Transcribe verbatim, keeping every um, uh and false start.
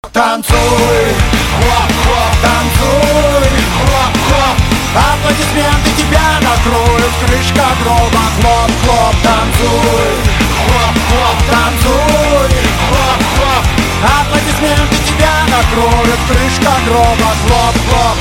Танцуй, хлоп-хлоп, танцуй, хлоп-хлоп. Аплодисменты тебя накроют, крышка гроба. Хлоп-хлоп, танцуй, хлоп-хлоп, танцуй, хлоп-хлоп. Аплодисменты тебя накроют, крышка гроба. Хлоп-хлоп.